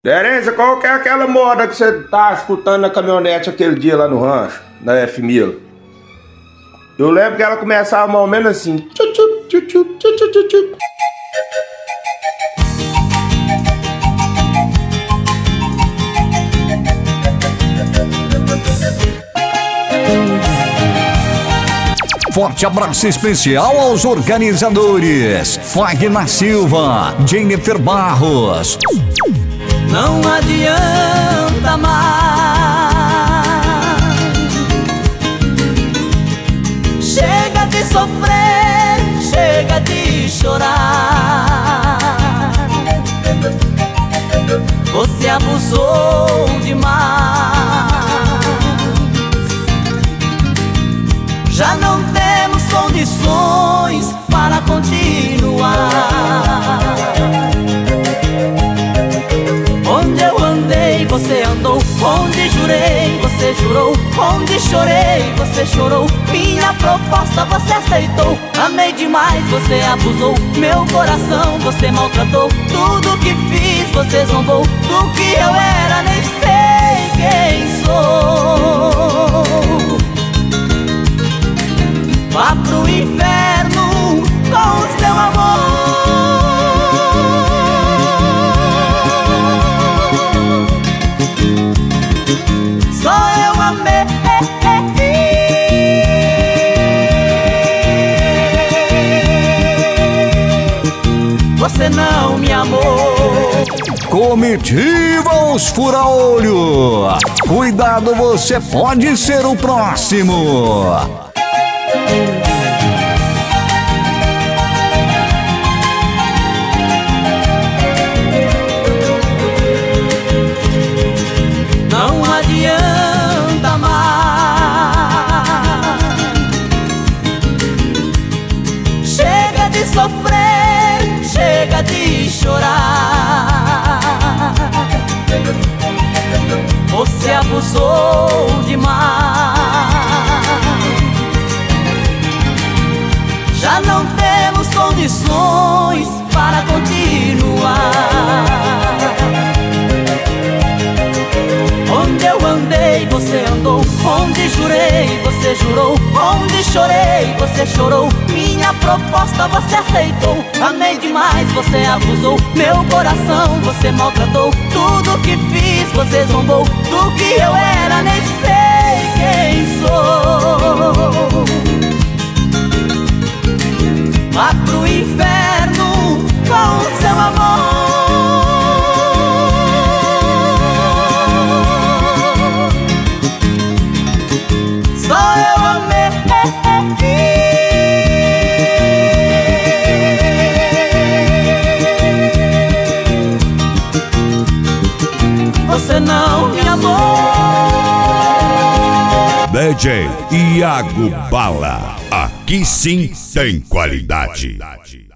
Terência, qual que é aquela moda que você tá escutando na caminhonete aquele dia lá no rancho, na F1000? Eu lembro que ela começava mais ou menos assim. Tchu, tchu, tchu, tchu, tchu, tchu, tchu, tchu. Forte abraço especial aos organizadores Fagner Silva, Jennifer Barros. Não adianta mais, chega de sofrer, chega de chorar. Você abusou demais, já não temos condições para continuar. Onde eu andei, você andou. Onde jurei, você jurou. Onde chorei, você chorou. Minha proposta você aceitou. Amei demais, você abusou. Meu coração você maltratou. Tudo que fiz você zombou. Do que eu era nem sei quem sou. Vá pro inferno com o seu amor. Só eu amei, você não me amou. Comitiva os fura-olho. Cuidado, você pode ser o próximo. Não adianta mais, chega de sofrer, chega de chorar. Você abusou demais, já não temos condições para continuar. Onde eu andei, você andou. Onde jurei, você jurou. Onde chorei, você chorou. Minha proposta você aceitou. Amei demais, você abusou. Meu coração você maltratou. Tudo que fiz você zombou. Do que eu era nem sei quem sou. Vá pro inferno com o seu amor. Só eu amei, você não me amou. DJ Iago Bala, aqui sim tem qualidade.